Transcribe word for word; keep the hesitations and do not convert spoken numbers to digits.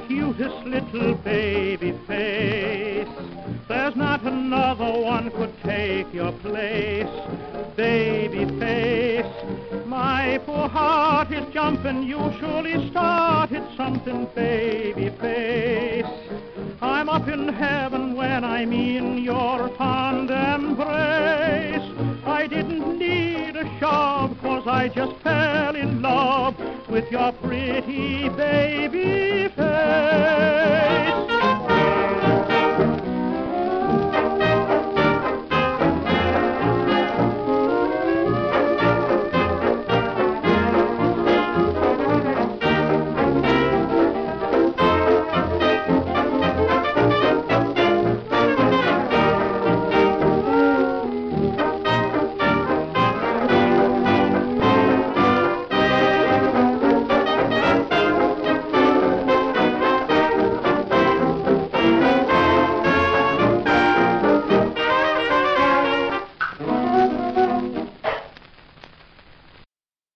cutest little baby face. There's not another one could take your place, baby face. My poor heart is jumping, you surely started something, baby face. I'm up in heaven when I'm in your fond embrace. I didn't need a shove, 'cause I just fell in love with your pretty baby face.